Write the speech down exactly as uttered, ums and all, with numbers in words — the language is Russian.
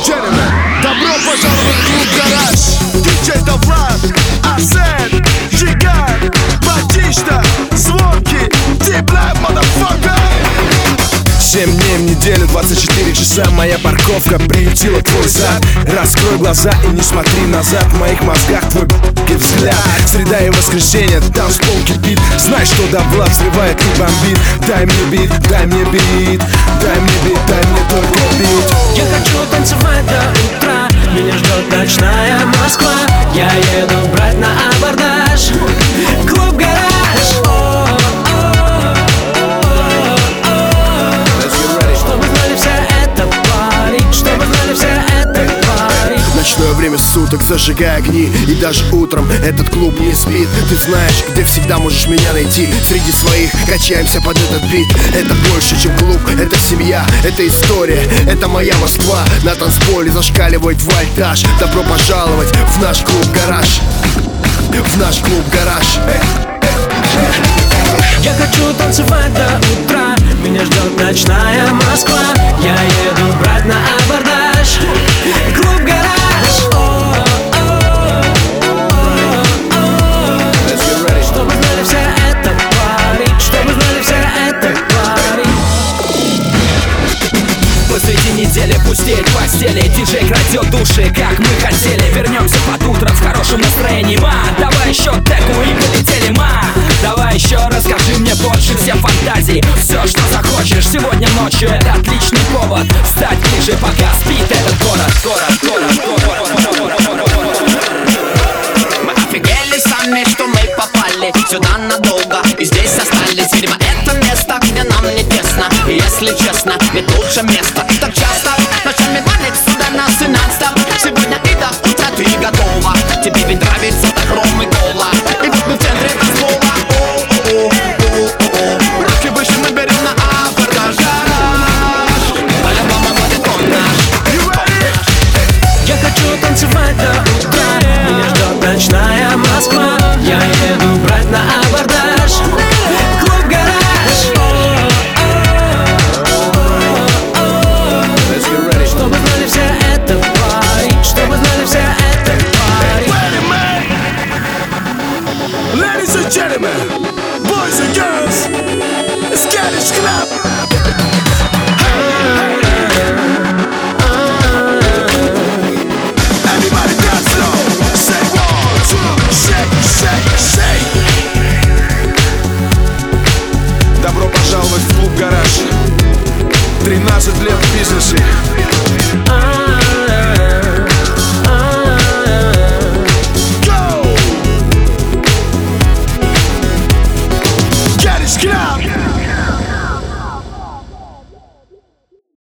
and gentlemen, добро пожаловать в клуб Гараж. Диджей Довлад, Арсен, Жиган, Батишта, Звонки, Deep Life, motherfucker. Семь дней в неделю, двадцать четыре часа. Моя парковка приютила твой зад. Раскрой глаза и не смотри назад. В моих мозгах твой взгляд. Среда и воскресенье, танцпол кипит. Знай, что Довлад взрывает и бомбит. Дай мне бит, дай мне бит, дай мне бит, дай мне только бит. Я хочу танцевать до утра. Меня ждет ночная Москва. Я еду брать на абордаж. Клуб Гараж. Ночное время суток, зажигай огни. И даже утром этот клуб не спит. Ты знаешь, где всегда можешь меня найти. Среди своих качаемся под этот бит. Это больше, чем клуб, это семья, это история, это моя Москва. На танцполе зашкаливает вольтаж. Добро пожаловать в наш клуб Гараж. В наш клуб Гараж. Я хочу танцевать до утра. Меня ждет ночная Москва. Я еду брать на абордаж. Клуб Гараж. Чтобы знали все это пари. Чтобы знали все это пари. Посреди недели пустеет постели. Диджей крадет души, как мы хотели. Вернемся под утро в хорошем настроении. Ма, давай еще теку и полетели, ма. Давай еще расскажи мне больше все фантазии. Все, что захочешь сегодня ночью. Это отличный повод встать ближе, пока спит этот город. Город, город, город, город, город. Мы офигели сами, что мы попали сюда надолго и здесь остались. Видимо, это место, где нам не тесно. И если честно, ведь лучше место. Так часто ночами манит сюда нас и нон-стоп. Сегодня и до утра ты готова. Тебе ведь нравится так ром и кола. И вот мы в центре танцпола. Руки выше мы берем на абордаж. По-любому будет он наш. Я хочу танцевать до утра. Меня ждет ночная Москва. Я еду брать на абордаж. Клуб Гараж. Чтобы знали все это пари. Чтобы знали все это пари. Ladies and gentlemen, boys and girls.